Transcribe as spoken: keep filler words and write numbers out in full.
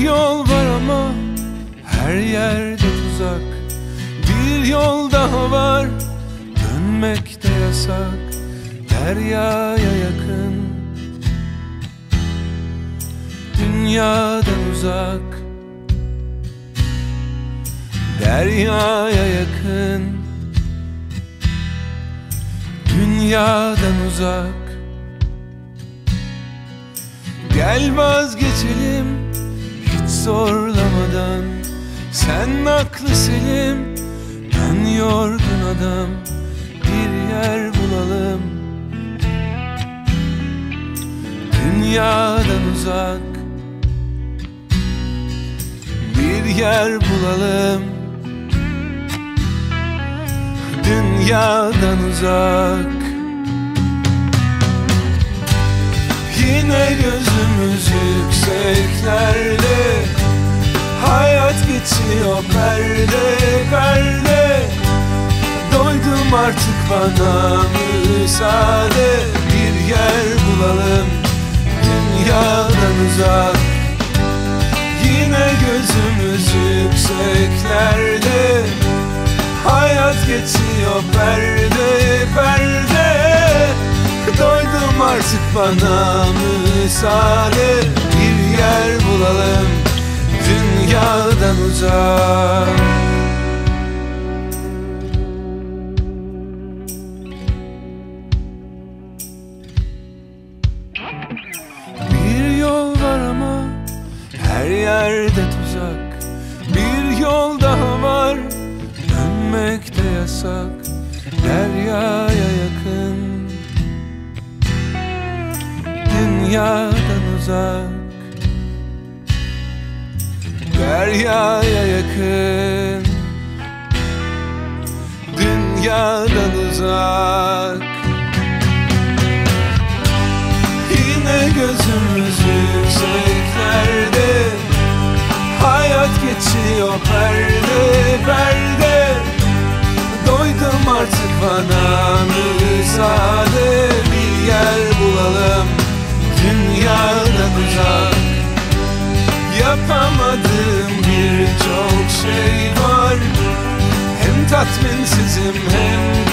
yol var ama her yerde tuzak. Bir yol daha var, dönmek de yasak. Deryaya yakın, dünyadan uzak. Deryaya yakın, dünyadan uzak. Gel vazgeçelim hiç zorlamadan. Sen aklı selim, ben yorgun adam. Bir yer bulalım, dünyadan uzak. Bir yer bulalım, dünyadan uzak. Yine gözümüz yükseklerde, hayat geçiyor perde perde. Doydum artık, bana müsaade. Bir yer bulalım, dünyadan uzak. Yine gözümüz yükseklerde, hayat geçiyor perde perde. Doydum artık, bana müsaade. Bir yer bulalım, dünyadan uzak. Bir yol var ama her yerde tuzak. Bir yol daha var, dönmek de yasak. Deryaya yakın, dünyadan uzak. Deryaya yakın, dünyadan uzak. Yine gözümüz yükseklerde, hayat geçiyor perde perde. Doydum artık, bana müsaade. Bir yer bulalım, dünyadan uzak. Yapamadığım birçok şey var. Hem tatminsizim hem